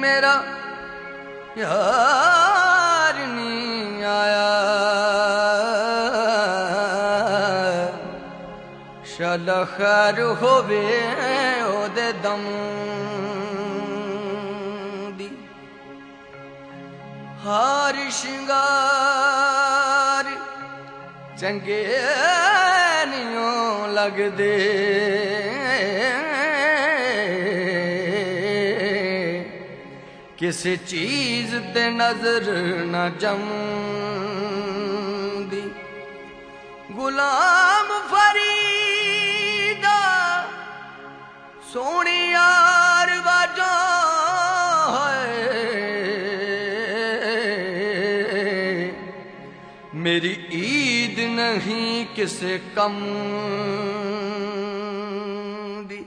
मेरा यार नहीं आया, शाला खैर होवे ओदे दम दी। हार शिंगार चंगे नियों लगदे, किसी चीज ते नजर न जमदी। गुलाम फरीदा सोनी यार वाजा है, मेरी ईद नहीं किसे कम दी।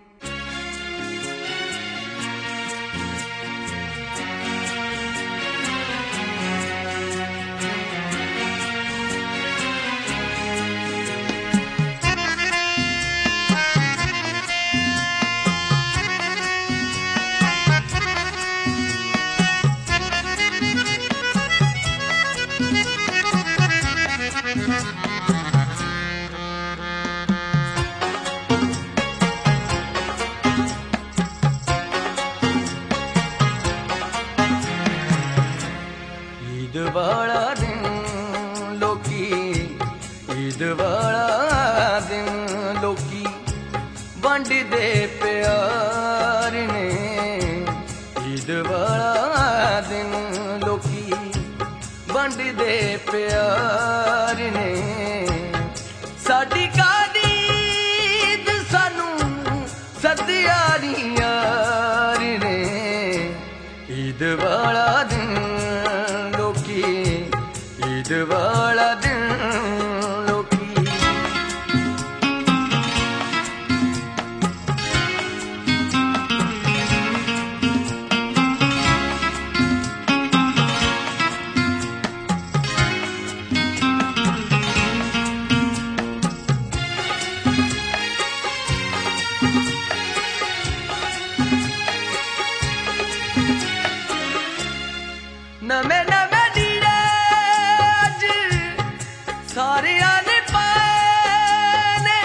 ईद वाला दिन लोकी, ईद वाला दिन लोकी वंड दे प्यार ने। ईद वाला दिन लोकी वंड दे प्यार ने। साडी कादी ईद सानू सदिया दी यार ने। ईद वाला दिन लोकी, ईद वाला दिन लोकी। नमे नमे लीड़े अज सारिया ने पाए ने।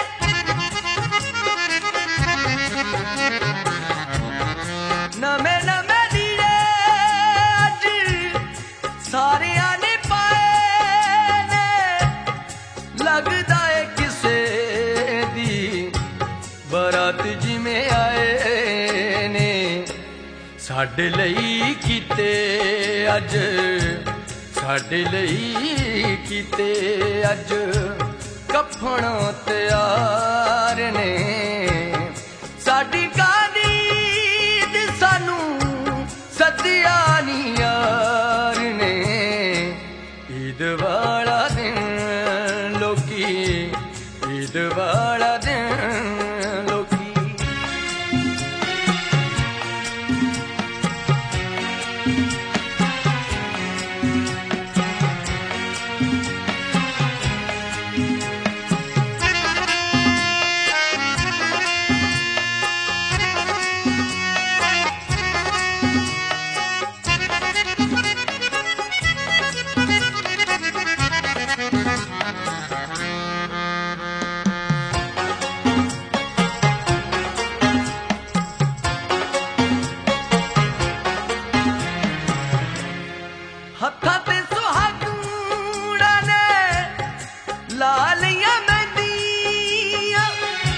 नमे नमे लीड़े अज सारिया ने पाए ने। लगदा है किसे दी बारात जिमें आए ने। साडे लई कीते अज, साडे लई कीते अज कफन तैयार ने। साडी कादी ईद सानू सदिया नी यार ने। ईद वाला दिन लोकी, ईद वाला दिन लोकी। हत्थां ते सुहागणा ने लालियां मेहंदियां।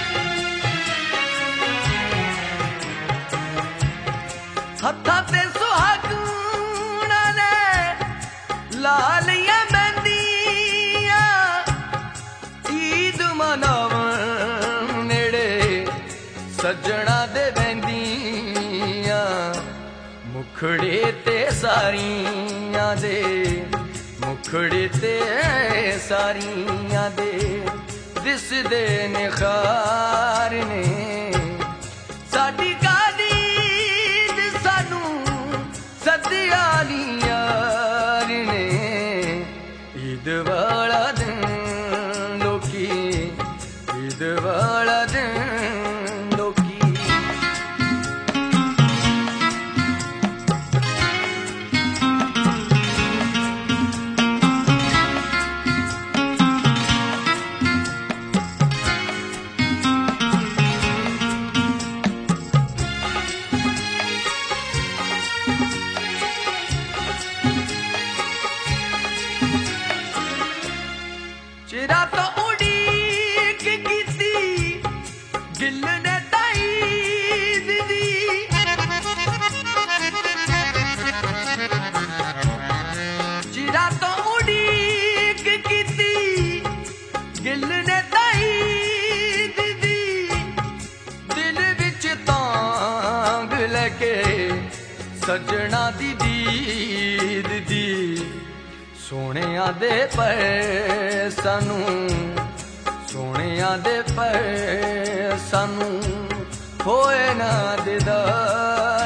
हत्थां ते सुहागणा ने लालियां मेहंदियां। ईद मनावन नेड़े सज्जणा दे बहंदियां। मुखड़े ते सारियां दे, मुखड़े ते सारियां दे दिसदे निखार ने। साडी कादी ईद सानू सदिया दी यार ने। ईद वाला दिन लोकी, ईद वाला दिन लोकी। ਸੱਜਣਾ ਦੀ ਦੀਦ ਦੀ ਸੋਹਣਿਆਂ ਦੇ ਪਏ ਸਾਨੂੰ ਸੋਹਣਿਆਂ ਦੇ ਪਏ ਸਾਨੂੰ ਹੋਏ ਨਾ ਦੀਦਾਰ